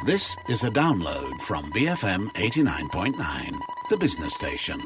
This is a download from BFM 89.9, the business station.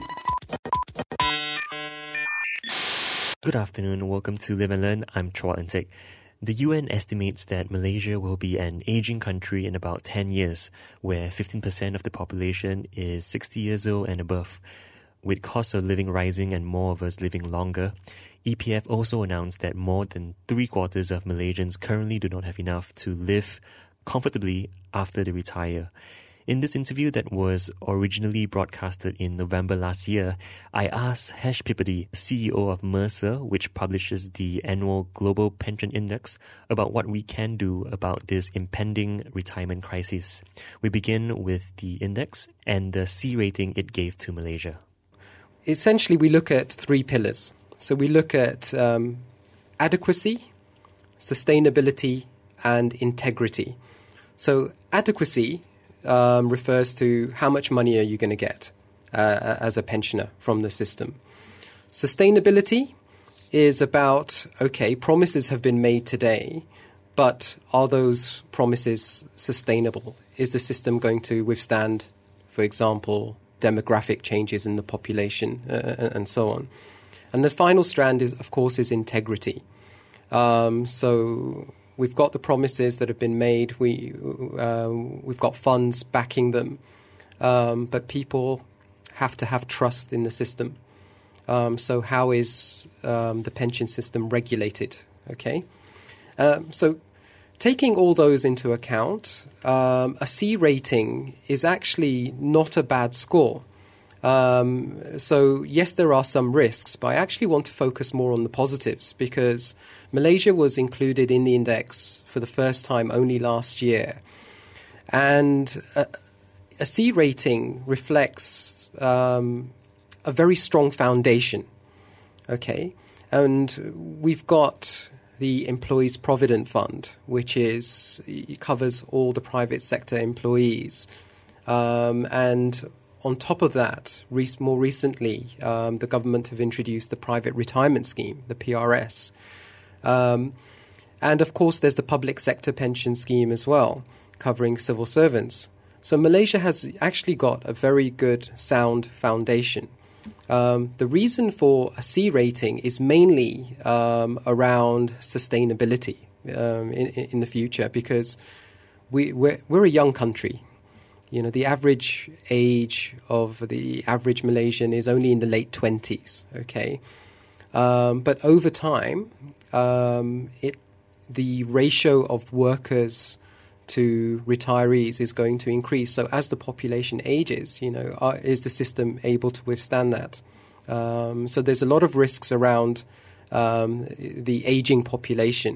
Good afternoon, welcome to Live and Learn. I'm Chua Entek. The UN estimates that Malaysia will be an aging country in about 10 years, where 15% of the population is 60 years old and above. With cost of living rising and more of us living longer, EPF also announced that more than 3/4 of Malaysians currently do not have enough to live comfortably after they retire. In this interview that was originally broadcasted in November last year, I asked Hesh Pipady, CEO of Mercer, which publishes the annual Global Pension Index, about what we can do about this impending retirement crisis. We begin with the index and the C rating it gave to Malaysia. Essentially, we look at three pillars. So we look at adequacy, sustainability, and integrity. So adequacy refers to how much money are you going to get as a pensioner from the system. Sustainability is about, okay, promises have been made today, but are those promises sustainable? Is the system going to withstand, for example, demographic changes in the population and so on? And the final strand is, of course, is integrity. So we've got the promises that have been made. We've got funds backing them, but people have to have trust in the system. So how is the pension system regulated? Okay, so taking all those into account, a C rating is actually not a bad score. So yes, there are some risks, but I actually want to focus more on the positives because Malaysia was included in the index for the first time only last year. And a C rating reflects a very strong foundation, okay? And we've got the Employees Provident Fund, which covers all the private sector employees. And on top of that, more recently, the government have introduced the Private Retirement Scheme, the PRS. And of course, there's the Public Sector Pension Scheme as well, covering civil servants. So Malaysia has actually got a very good, sound foundation. The reason for a C rating is mainly around sustainability in the future because we're a young country. You know, the average age of the average Malaysian is only in the late 20s, okay? But over time, the ratio of workers to retirees is going to increase. So as the population ages, is the system able to withstand that? So there's a lot of risks around the aging population.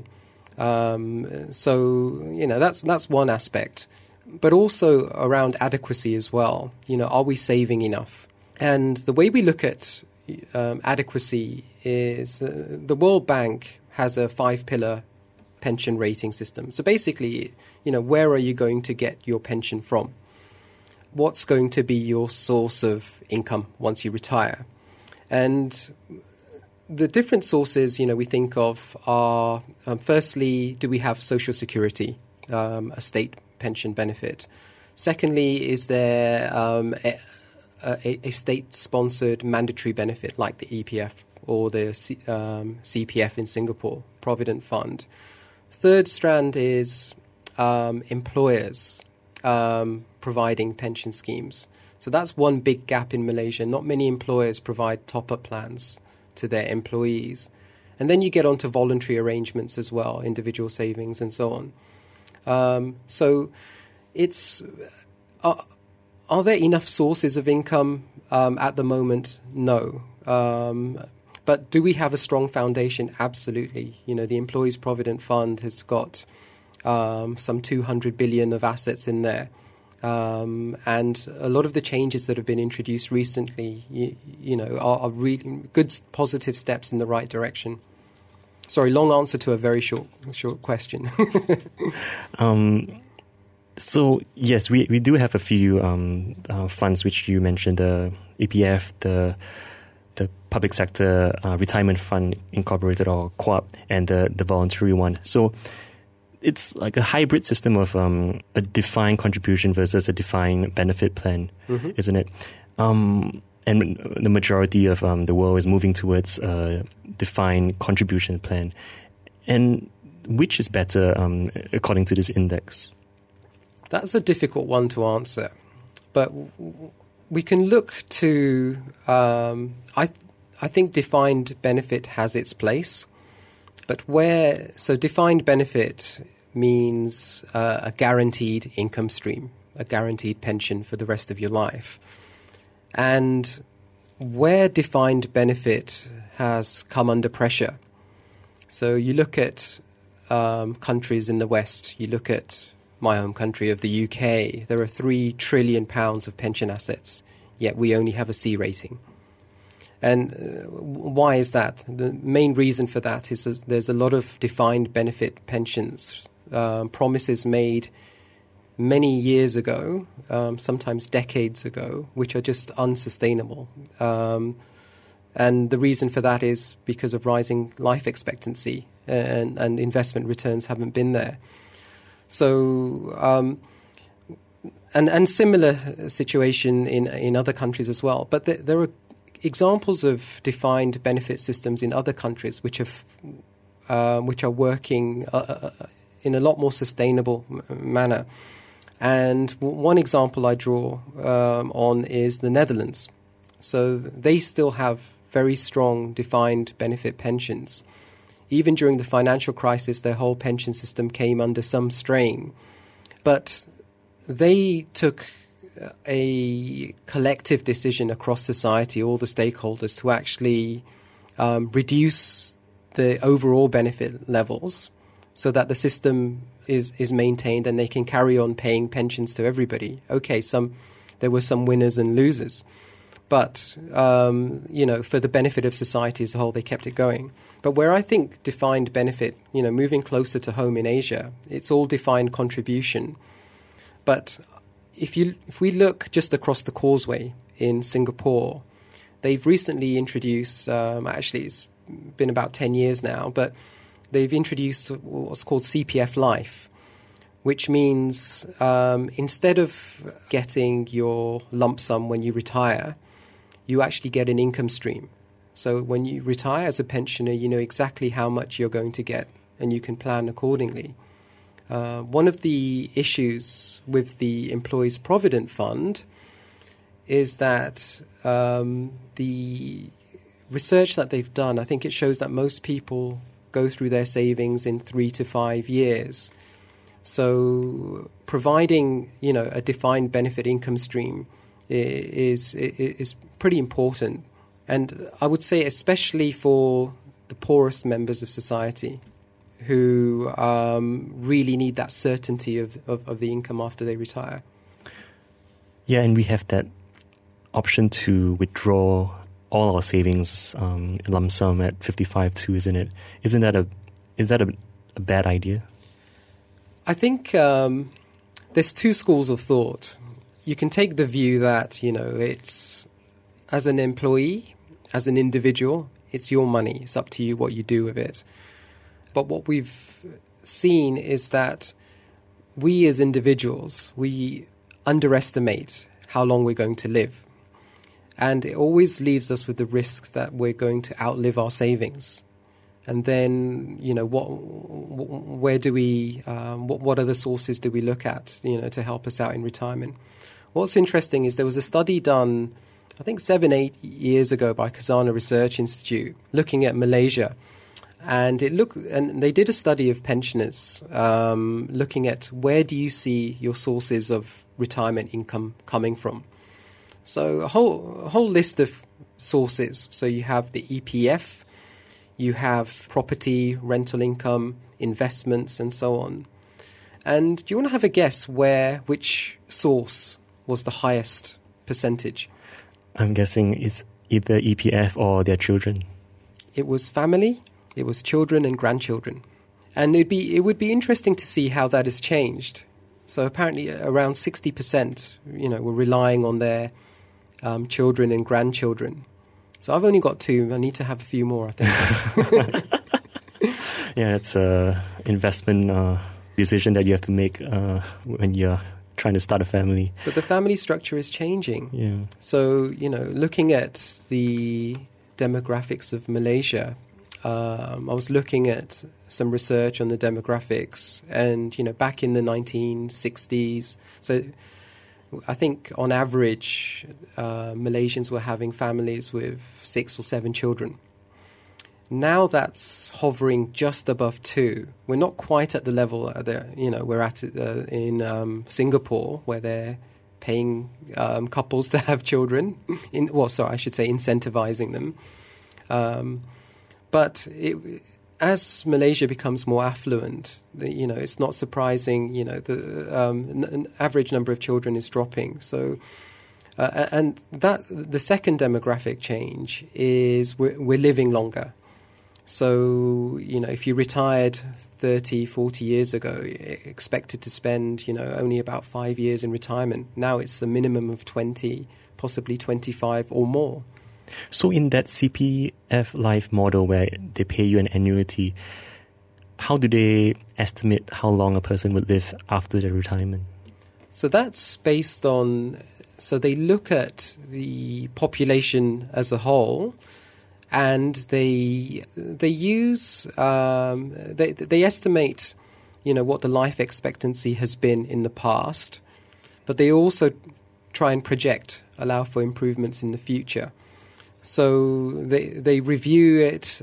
That's one aspect. But also around adequacy as well. Are we saving enough? And the way we look at adequacy is the World Bank has a 5-pillar pension rating system. So basically, where are you going to get your pension from? What's going to be your source of income once you retire? And the different sources, we think of are, firstly, do we have social security, a state pension benefit? Secondly, is there a state-sponsored mandatory benefit like the EPF or the CPF in Singapore, Provident Fund? Third strand is employers providing pension schemes. So that's one big gap in Malaysia. Not many employers provide top-up plans to their employees. And then you get onto voluntary arrangements as well, individual savings and so on. So are there enough sources of income at the moment? No. But do we have a strong foundation? Absolutely. The Employees Provident Fund has got some 200 billion of assets in there. And a lot of the changes that have been introduced recently, are really good, positive steps in the right direction. Sorry, long answer to a very short question. So, yes, we do have a few funds which you mentioned, the EPF, the Public Sector Retirement Fund Incorporated or Co-op, and the voluntary one. So it's like a hybrid system of a defined contribution versus a defined benefit plan, isn't it? And the majority of the world is moving towards a defined contribution plan. And which is better according to this index? That's a difficult one to answer. But we can look to, I think defined benefit has its place. But so defined benefit means a guaranteed income stream, a guaranteed pension for the rest of your life. And where defined benefit has come under pressure, so you look at countries in the West, you look at my home country of the UK, there are £3 trillion of pension assets, yet we only have a C rating. And why is that? The main reason for that is there's a lot of defined benefit pensions, promises made many years ago, sometimes decades ago, which are just unsustainable. And the reason for that is because of rising life expectancy and investment returns haven't been there. So, and similar situation in other countries as well. But there are examples of defined benefit systems in other countries which are working in a lot more sustainable manner. And one example I draw on is the Netherlands. So they still have very strong defined benefit pensions. Even during the financial crisis, their whole pension system came under some strain. But they took a collective decision across society, all the stakeholders, to actually reduce the overall benefit levels so that the system is maintained and they can carry on paying pensions to everybody. Okay, there were some winners and losers, but for the benefit of society as a whole, they kept it going. But where I think defined benefit, moving closer to home in Asia, it's all defined contribution. But if we look just across the causeway in Singapore, they've recently introduced, actually it's been about 10 years now, but they've introduced what's called CPF Life, which means instead of getting your lump sum when you retire, you actually get an income stream. So when you retire as a pensioner, you know exactly how much you're going to get and you can plan accordingly. One of the issues with the Employees Provident Fund is that the research that they've done, I think it shows that most people go through their savings in 3 to 5 years. So providing, a defined benefit income stream is pretty important. And I would say especially for the poorest members of society who really need that certainty of the income after they retire. Yeah, and we have that option to withdraw all our savings lump sum at 55 too, isn't it? Is that a bad idea? I think there's two schools of thought. You can take the view that, it's as an employee, as an individual, it's your money. It's up to you what you do with it. But what we've seen is that we as individuals, we underestimate how long we're going to live. And it always leaves us with the risk that we're going to outlive our savings. And then, where do we, what other sources do we look at, to help us out in retirement? What's interesting is there was a study done, I think 7-8 years ago by Khazanah Research Institute, looking at Malaysia. And they did a study of pensioners, looking at where do you see your sources of retirement income coming from. So a whole list of sources. So you have the EPF, you have property, rental income, investments, and so on. And do you want to have a guess which source was the highest percentage? I'm guessing it's either EPF or their children. It was family, it was children and grandchildren. And it would be interesting to see how that has changed. So apparently around 60%, were relying on their children and grandchildren. So I've only got 2. I need to have a few more, I think. Yeah, it's investment decision that you have to make when you're trying to start a family. But the family structure is changing. Yeah. So, looking at the demographics of Malaysia, I was looking at some research on the demographics, and, back in the 1960s, so I think on average, Malaysians were having families with 6 or 7 children. Now that's hovering just above 2. We're not quite at the level we're at in Singapore, where they're paying couples to have children. Incentivizing them. But as Malaysia becomes more affluent, it's not surprising. The average number of children is dropping. So. And that the second demographic change is we're living longer. So, if you retired 30, 40 years ago, expected to spend, only about 5 years in retirement. Now it's a minimum of 20, possibly 25 or more. So in that CPF Life model where they pay you an annuity, how do they estimate how long a person would live after their retirement? So that's based on... So they look at the population as a whole, and they use they estimate, what the life expectancy has been in the past, but they also try and allow for improvements in the future. So they review it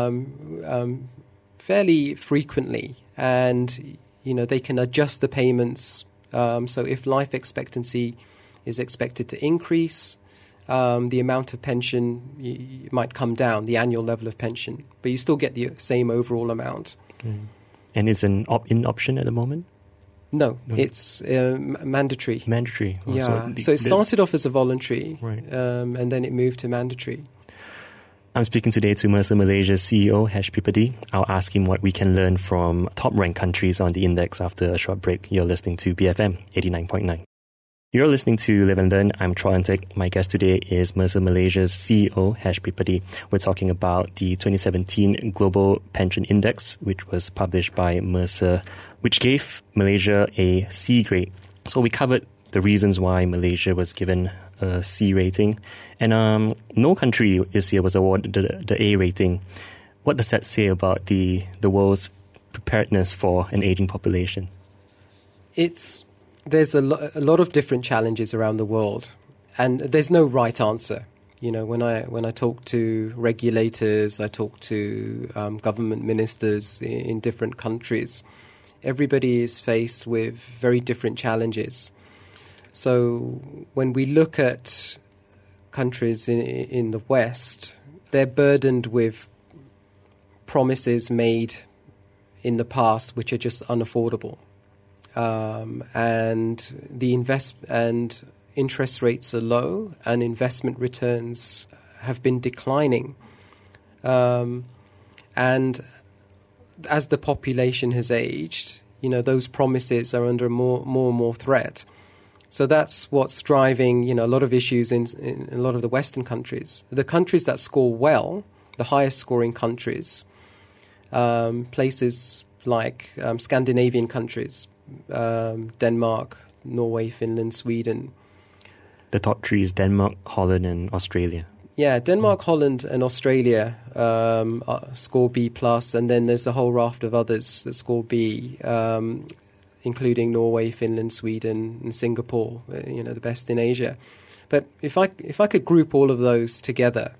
fairly frequently, and they can adjust the payments. So if life expectancy is expected to increase, the amount of pension might come down, the annual level of pension, but you still get the same overall amount. Mm. And it's an opt-in option at the moment? No. It's mandatory. Mandatory. Oh, yeah. So it started off as a voluntary, right. And then it moved to mandatory. I'm speaking today to Mercer Malaysia's CEO, Hash Pipadi. I'll ask him what we can learn from top-ranked countries on the index after a short break. You're listening to BFM 89.9. You're listening to Live and Learn. I'm Troy Antic. My guest today is Mercer Malaysia's CEO, Hash Pipadi. We're talking about the 2017 Global Pension Index, which was published by Mercer, which gave Malaysia a C grade. So we covered the reasons why Malaysia was given a C rating. And no country this year was awarded the A rating. What does that say about the world's preparedness for an aging population? There's a lot of different challenges around the world, and there's no right answer. When I talk to regulators, I talk to government ministers in different countries, everybody is faced with very different challenges. So when we look at countries in the West, they're burdened with promises made in the past which are just unaffordable. And the interest rates are low, and investment returns have been declining. And as the population has aged, those promises are under more and more threat. So that's what's driving, a lot of issues in a lot of the Western countries. The countries that score well, the highest scoring countries, places like Scandinavian countries, Denmark, Norway, Finland, Sweden. The top 3 is Denmark, Holland, and Australia. Yeah, Denmark, Holland, and Australia score B+, and then there's a whole raft of others that score B, including Norway, Finland, Sweden, and Singapore. The best in Asia. But if I could group all of those together,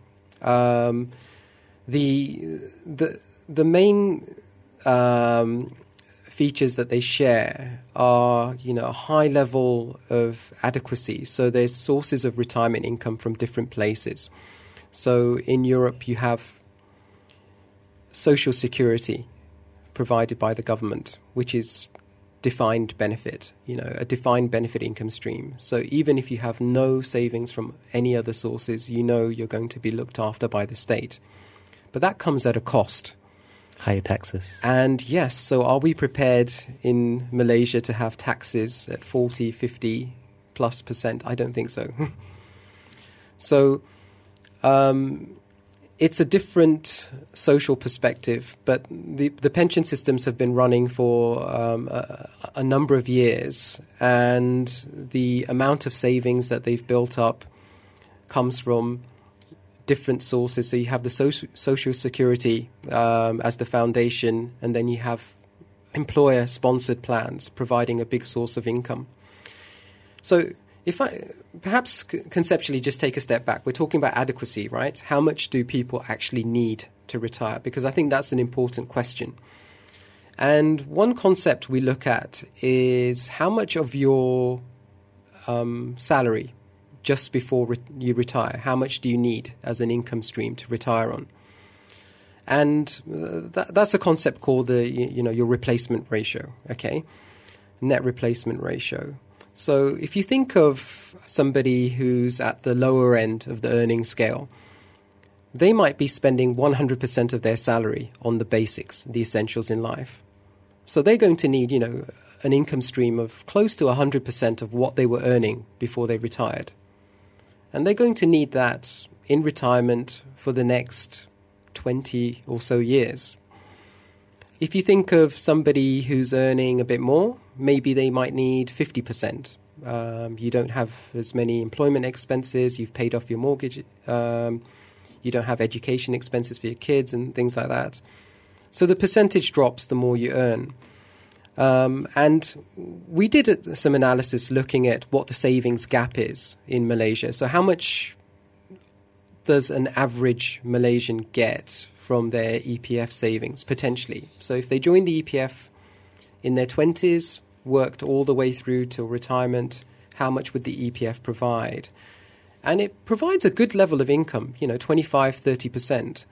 the main features that they share are, a high level of adequacy. So there's sources of retirement income from different places. So in Europe, you have social security provided by the government, which is defined benefit, a defined benefit income stream. So even if you have no savings from any other sources, you're going to be looked after by the state. But that comes at a cost. Higher taxes. And yes, so are we prepared in Malaysia to have taxes at 40, 50 plus %? I don't think so. So It's a different social perspective, but the pension systems have been running for a number of years, and the amount of savings that they've built up comes from different sources. So you have the social security as the foundation, and then you have employer-sponsored plans providing a big source of income. So if I perhaps conceptually just take a step back, we're talking about adequacy, right? How much do people actually need to retire? Because I think that's an important question. And one concept we look at is how much of your salary just before you retire, how much do you need as an income stream to retire on? And that's a concept called your replacement ratio, okay? Net replacement ratio. So if you think of somebody who's at the lower end of the earning scale, they might be spending 100% of their salary on the basics, the essentials in life. So they're going to need, an income stream of close to 100% of what they were earning before they retired. And they're going to need that in retirement for the next 20 or so years. If you think of somebody who's earning a bit more, maybe they might need 50%. You don't have as many employment expenses, you've paid off your mortgage, you don't have education expenses for your kids and things like that. So the percentage drops the more you earn. And we did some analysis looking at what the savings gap is in Malaysia. So how much does an average Malaysian get from their EPF savings, potentially? So if they joined the EPF in their 20s, worked all the way through till retirement, how much would the EPF provide? And it provides a good level of income, 25, 30%.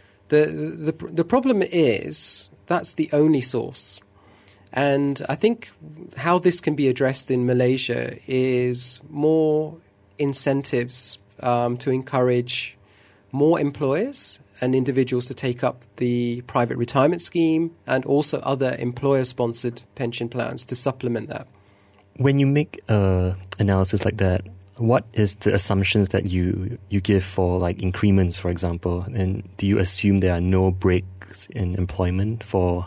The problem is that's the only source. And I think how this can be addressed in Malaysia is more incentives to encourage more employers and individuals to take up the private retirement scheme and also other employer-sponsored pension plans to supplement that. When you make analysis like that, what is the assumptions that you give for like increments, for example? And do you assume there are no breaks in employment for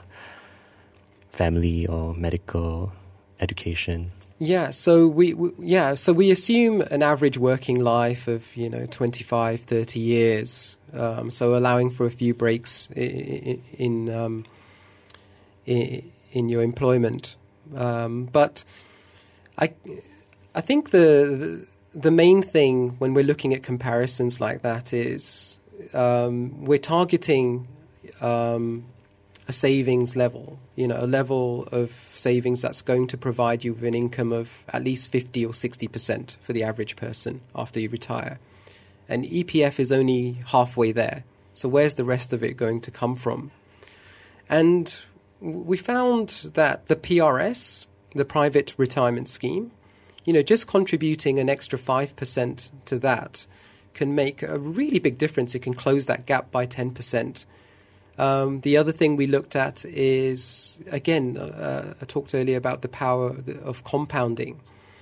family or medical education? Yeah, so we assume an average working life of 25, 30 years. So allowing for a few breaks in your employment. But I think the main thing when we're looking at comparisons like that is we're targeting a savings level, a level of savings that's going to provide you with an income of at least 50 or 60% for the average person after you retire. And EPF is only halfway there. So where's the rest of it going to come from? And we found that the PRS, the private retirement scheme, just contributing an extra 5% to that can make a really big difference. It can close that gap by 10%. The other thing we looked at is, again, I talked earlier about the power of compounding.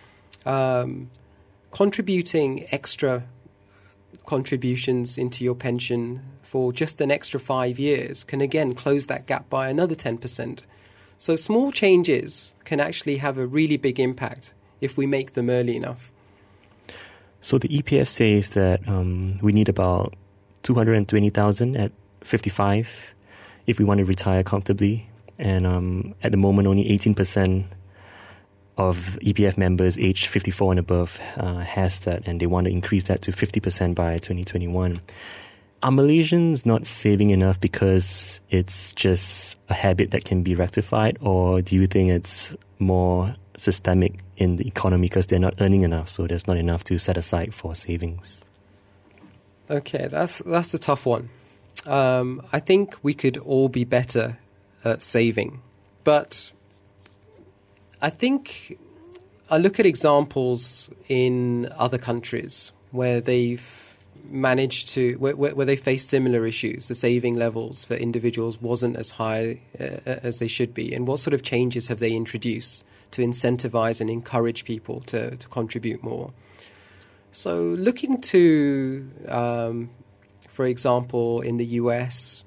Contributing extra contributions into your pension for just an extra 5 years can, again, close that gap by another 10%. So small changes can actually have a really big impact if we make them early enough. So the EPF says that we need about 220,000 at 55 if we want to retire comfortably, and at the moment only 18% of EPF members aged 54 and above has that, and they want to increase that to 50% by 2021. Are Malaysians not saving enough because it's just a habit that can be rectified, or do you think it's more systemic in the economy because they're not earning enough, so there's not enough to set aside for savings? Okay, that's a tough one. I think we could all be better at saving. But I think I look at examples in other countries where they've managed to, where they face similar issues. The saving levels for individuals wasn't as high as they should be. And what sort of changes have they introduced to incentivize and encourage people to contribute more? So looking to for example, in the US,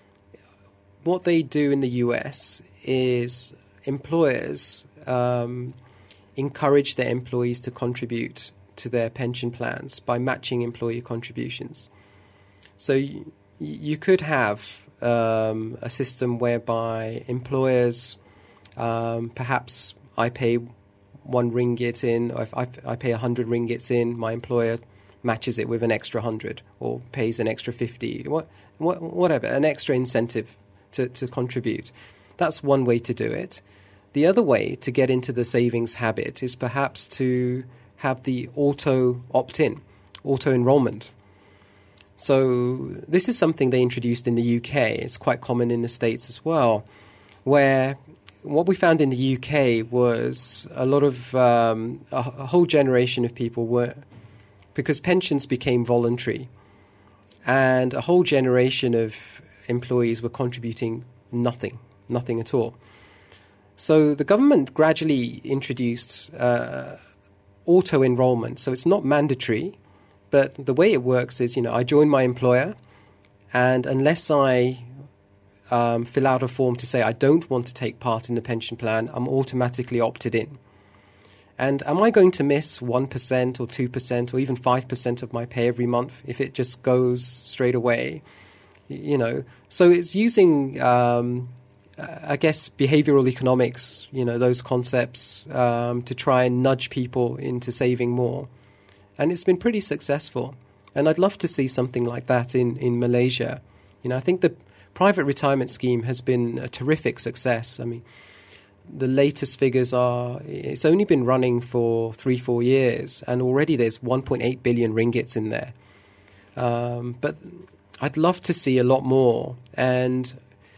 what they do in the US is employers encourage their employees to contribute to their pension plans by matching employee contributions. So you could have a system whereby employers, perhaps I pay 1 ringgit in, or if I pay 100 ringgits in, my employer matches it with an extra 100 or pays an extra 50, whatever, an extra incentive to contribute. That's one way to do it. The other way to get into the savings habit is perhaps to have the auto opt-in, auto enrollment. So this is something they introduced in the UK. It's quite common in the States as well, where what we found in the UK was a lot of a whole generation of people were, because pensions became voluntary, and a whole generation of employees were contributing nothing at all. So the government gradually introduced auto-enrollment. So it's not mandatory, but the way it works is, I join my employer, and unless I fill out a form to say I don't want to take part in the pension plan, I'm automatically opted in. And am I going to miss 1% or 2% or even 5% of my pay every month if it just goes straight away? So it's using I guess behavioral economics, those concepts to try and nudge people into saving more. And it's been pretty successful. And I'd love to see something like that in Malaysia. I think the private retirement scheme has been a terrific success. I mean, the latest figures are, it's only been running for 3-4 years, and already there's 1.8 billion ringgits in there. But I'd love to see a lot more. And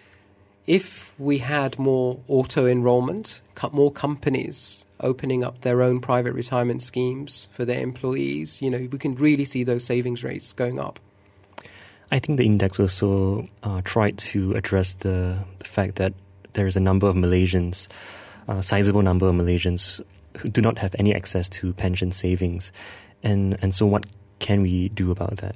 if we had more auto-enrollment, more companies opening up their own private retirement schemes for their employees, we can really see those savings rates going up. I think the index also tried to address the fact that there is a number of Malaysians, a sizable number of Malaysians who do not have any access to pension savings. And so what can we do about that?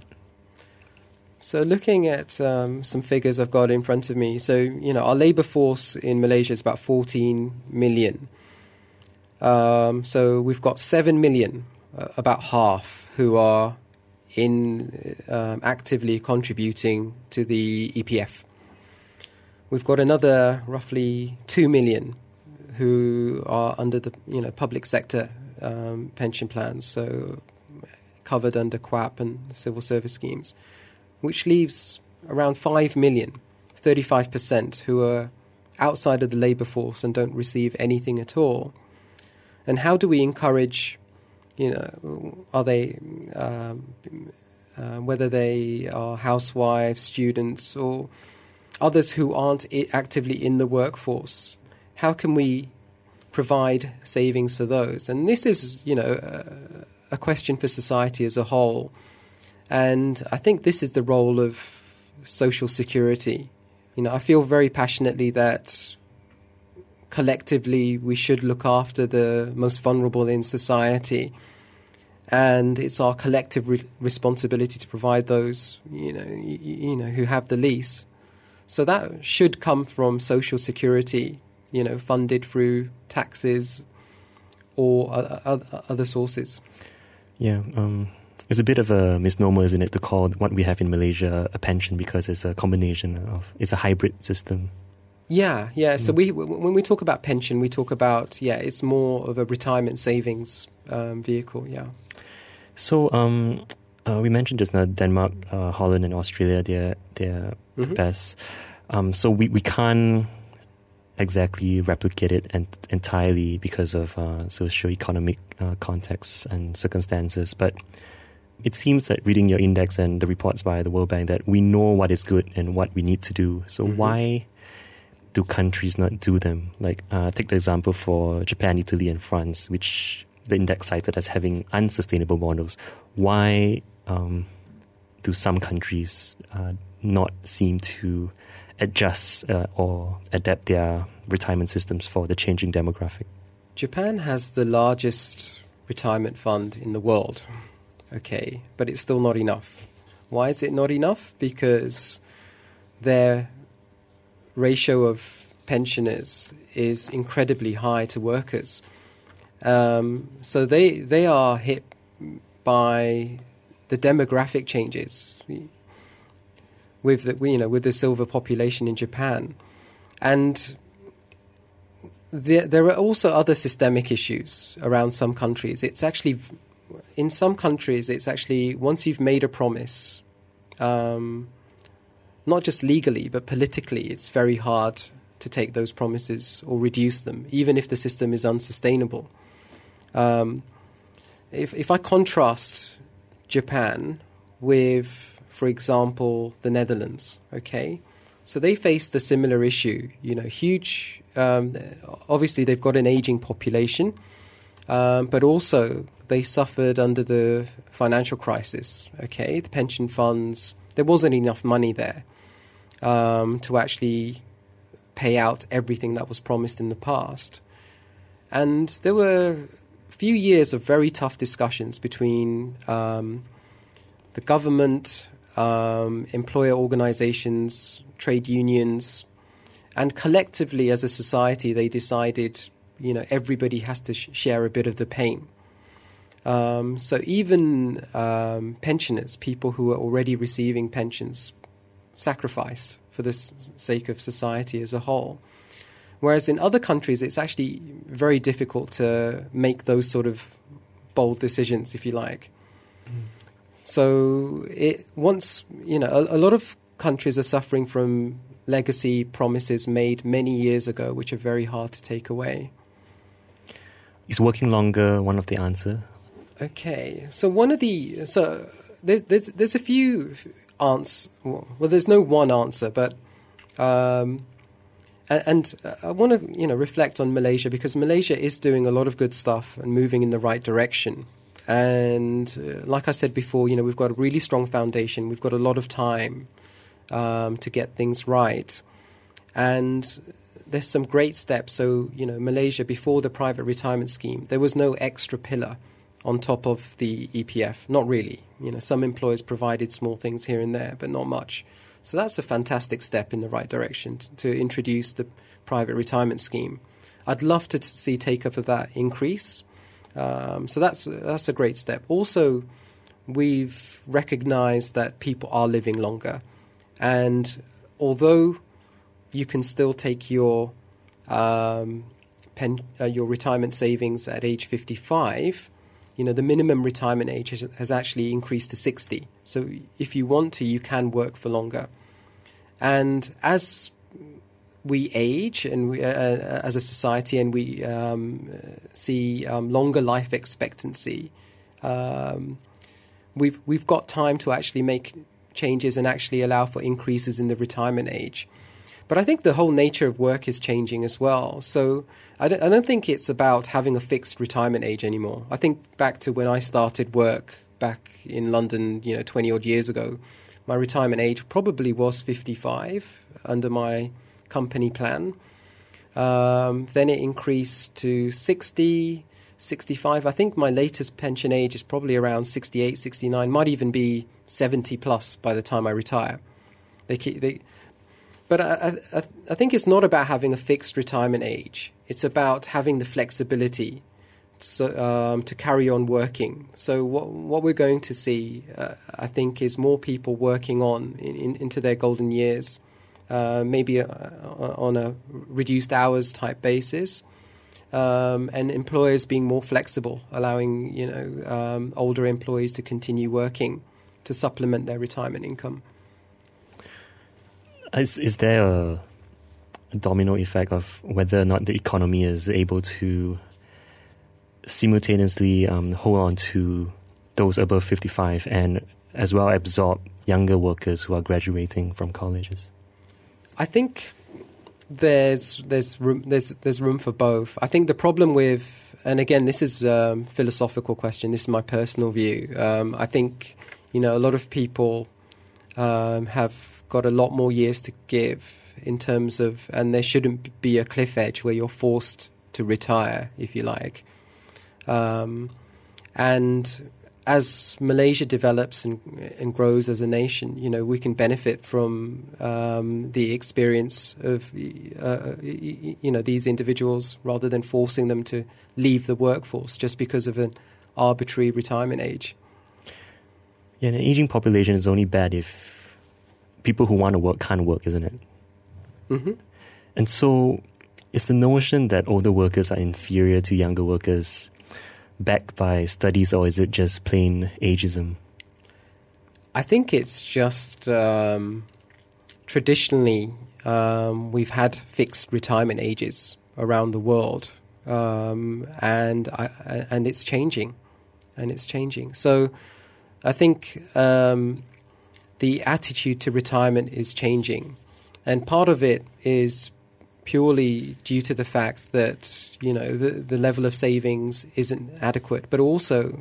So looking at some figures I've got in front of me, so, our labour force in Malaysia is about 14 million. So we've got 7 million, about half, who are actively contributing to the EPF. We've got another roughly 2 million who are under the public sector pension plans, so covered under QAP and civil service schemes, which leaves around 5 million, 35%, who are outside of the labour force and don't receive anything at all. And how do we encourage, are they, whether they are housewives, students, or others who aren't actively in the workforce, how can we provide savings for those? And this is, a question for society as a whole. And I think this is the role of social security. I feel very passionately that collectively we should look after the most vulnerable in society. And it's our collective responsibility to provide those, who have the least. So that should come from social security, funded through taxes or other sources. Yeah, it's a bit of a misnomer, isn't it, to call what we have in Malaysia a pension, because it's a combination it's a hybrid system. Yeah. So when we talk about pension, we talk about, it's more of a retirement savings vehicle, yeah. So we mentioned just now Denmark, Holland and Australia, they're the best. So we can't exactly replicate it entirely because of socio-economic contexts and circumstances, but it seems that reading your index and the reports by the World Bank that we know what is good and what we need to do. So why do countries not do them? Like take the example for Japan, Italy and France, which the index cited as having unsustainable models. Why do some countries not seem to adjust or adapt their retirement systems for the changing demographic? Japan has the largest retirement fund in the world. Okay, but it's still not enough. Why is it not enough? Because their ratio of pensioners is incredibly high to workers. So they are hit by the demographic changes with the silver population in Japan. And there are also other systemic issues around some countries. In some countries, it's actually, once you've made a promise, not just legally, but politically, it's very hard to take those promises or reduce them, even if the system is unsustainable. If I contrast Japan with, for example, the Netherlands, okay? So they faced a similar issue, huge, obviously they've got an aging population, but also they suffered under the financial crisis, okay? The pension funds, there wasn't enough money there to actually pay out everything that was promised in the past. And there were a few years of very tough discussions between the government, employer organizations, trade unions, and collectively as a society they decided, everybody has to share a bit of the pain. So even pensioners, people who are already receiving pensions, sacrificed for the sake of society as a whole. Whereas in other countries, it's actually very difficult to make those sort of bold decisions, if you like. So a lot of countries are suffering from legacy promises made many years ago, which are very hard to take away. Is working longer one of the answer? Okay, so there's a few answers. Well, there's no one answer, but and I want to reflect on Malaysia, because Malaysia is doing a lot of good stuff and moving in the right direction. And like I said before, we've got a really strong foundation. We've got a lot of time to get things right, and there's some great steps. So Malaysia, before the private retirement scheme, there was no extra pillar on top of the EPF. Not really. Some employers provided small things here and there, but not much. So that's a fantastic step in the right direction to introduce the private retirement scheme. I'd love to see take-up of that increase. So that's a great step. Also, we've recognized that people are living longer. And although you can still take your retirement savings at age 55, the minimum retirement age has actually increased to 60. So if you want to, you can work for longer. And as we age and as a society, and we see longer life expectancy, we've got time to actually make changes and actually allow for increases in the retirement age. But I think the whole nature of work is changing as well. So I don't think it's about having a fixed retirement age anymore. I think back to when I started work back in London, 20 odd years ago, my retirement age probably was 55 under my company plan. Then it increased to 60, 65. I think my latest pension age is probably around 68, 69, might even be 70 plus by the time I retire. But I think it's not about having a fixed retirement age. It's about having the flexibility to carry on working. So what we're going to see, I think, is more people working on into their golden years, maybe on a reduced hours type basis, and employers being more flexible, allowing older employees to continue working to supplement their retirement income. Is there a domino effect of whether or not the economy is able to simultaneously hold on to those above 55 and as well absorb younger workers who are graduating from colleges? I think there's room for both. I think the problem with, and again, this is a philosophical question. This is my personal view. I think a lot of people have got a lot more years to give in terms of, and there shouldn't be a cliff edge where you're forced to retire, if you like. And as Malaysia develops and grows as a nation, we can benefit from the experience of these individuals rather than forcing them to leave the workforce just because of an arbitrary retirement age. Yeah, an aging population is only bad if people who want to work can't work, isn't it? Mm-hmm. And so is the notion that older workers are inferior to younger workers backed by studies, or is it just plain ageism? I think it's just traditionally we've had fixed retirement ages around the world, and it's changing, So I think the attitude to retirement is changing, and part of it is purely due to the fact that the level of savings isn't adequate, but also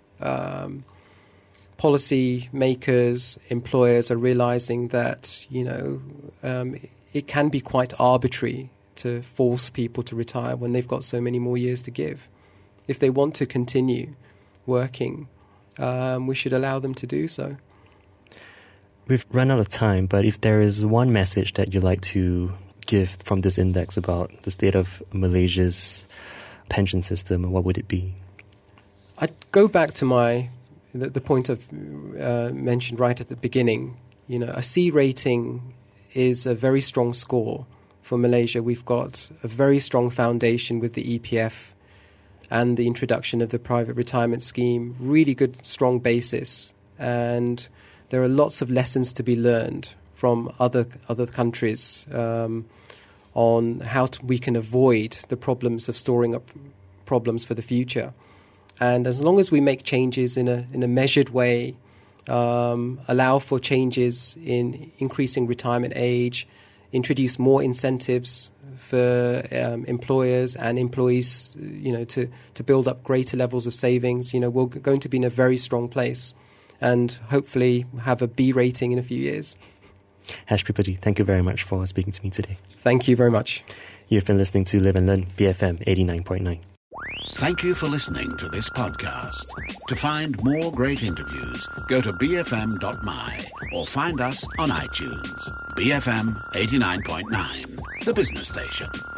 policy makers, employers are realizing that it can be quite arbitrary to force people to retire when they've got so many more years to give. If they want to continue working, we should allow them to do so. We've run out of time, but if there is one message that you'd like to give from this index about the state of Malaysia's pension system, what would it be? I'd go back to the point I've mentioned right at the beginning. A C rating is a very strong score for Malaysia. We've got a very strong foundation with the EPF and the introduction of the private retirement scheme. Really good, strong basis. And there are lots of lessons to be learned from other countries on how we can avoid the problems of storing up problems for the future. And as long as we make changes in a measured way, allow for changes in increasing retirement age, introduce more incentives for employers and employees, to build up greater levels of savings, we're going to be in a very strong place and hopefully have a B rating in a few years. Hash Tripati, thank you very much for speaking to me today. Thank you very much. You've been listening to Live and Learn, BFM 89.9. Thank you for listening to this podcast. To find more great interviews, go to bfm.my or find us on iTunes. BFM 89.9, the business station.